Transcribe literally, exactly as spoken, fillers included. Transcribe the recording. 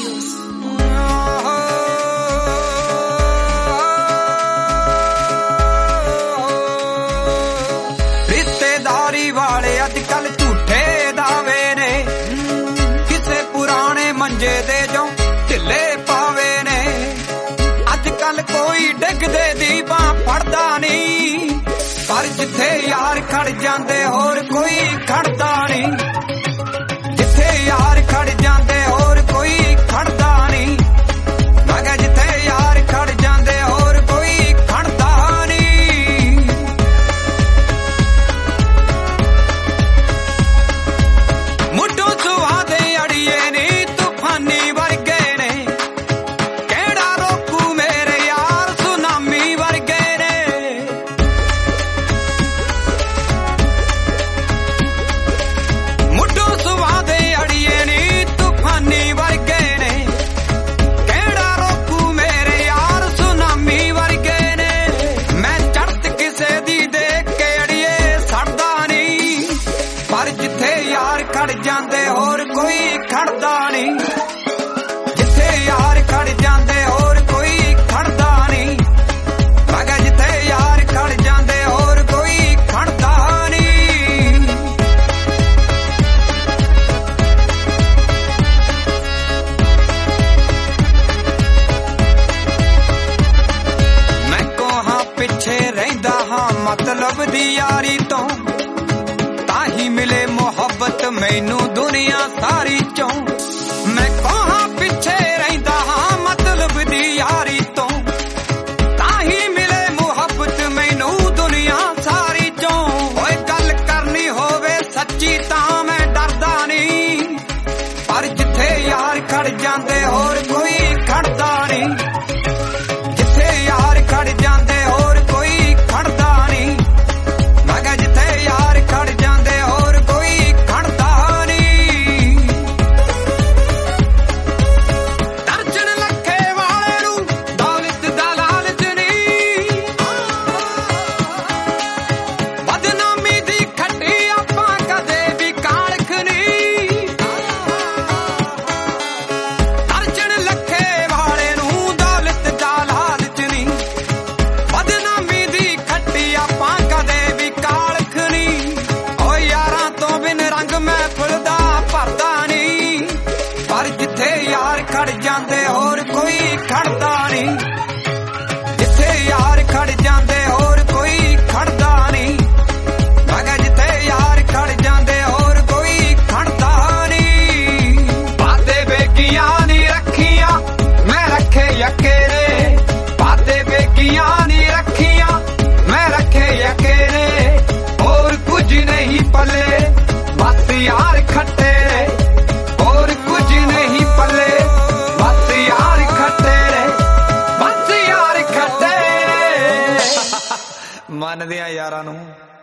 रिश्तेदारी वाले अजकल झूठे दावे ने, किसे पुराने मंजे दे जो ढिले पावे ने। अजकल कोई डिगदे दी बां फड़दा नहीं, पर जिथे यार खड़ जांदे होर कोई खड़दा नहीं। जिथे यार खड़ जांदे होर कोई खड़दा नहीं। मगर जिथे यार खड़ जांदे होर कोई खड़दा नहीं। मुड्डों सुहा दे अड़िए नी तूफानी वर्गे ने, केड़ा रोकू मेरे यार सुनामी वर्गे ने। मुड्डों सुहा दे अड़िए नी तूफानी वर्गे ने, केड़ा रोकू मेरे यार सुनामी वर्गे ने। मैं चढ़त किसे दी देख के अड़िए सड़दा नहीं, पर जिथे यार खड़ जांदे होर कोई खड़दा नहीं। जिथे यार खड़ जांदे होर कोई खड़दा नहीं। मगर जिथे यार खड़ जांदे होर कोई खड़दा नहीं। मैं कोहां पिछे रहिंदा हां मतलब दी यारी तो, ताही मिले मोहब्बत मैनू दुनिया सारी चों। मैं कोहां पिछे रहिंदा हां मतलब दी यारी तो, ताही मिले मोहब्बत मैनू दुनिया सारी चों। ओए गल करनी होवे सच्ची तां मैं डरदा नहीं, पर जिथे यार खड़ जांदे होर कोई खड़दा नहीं। जिथे यार खड़ जांदे होर कोई खड़दा नहीं। मगर जिथे यार खड़ जांदे होर कोई खड़दा नहीं। दर्जन लखे वाले नू दौलत दा लालच नहीं, बदनामी दी खट्टी आपां कदे भी कालख नहीं। दर्जन लखे वाले नू दौलत दा लालच नहीं, बदनामी दी खट्टी आपां कदे भी कालख नहीं। ओ यारां तो बिन रंग महफिल दा भरदा नहीं, पर जिथे यार खड़ जांदे होर कोई खड़दा नहीं। जिथे यार खड़ जांदे होर कोई खड़दा नहीं। मगर जिथे यार खड़ जांदे होर कोई खड़दा नहीं। बाते बेगियां नी रखियां मैं रखे यकेरे, बाते बेगियां नी रखियां मैं रखे यकेरे। और कुछ नहीं पले बस यार खट्टे, और कुछ नहीं पले बस यार खट्टे, बस यार खट्टे। मन दियां यारां नूं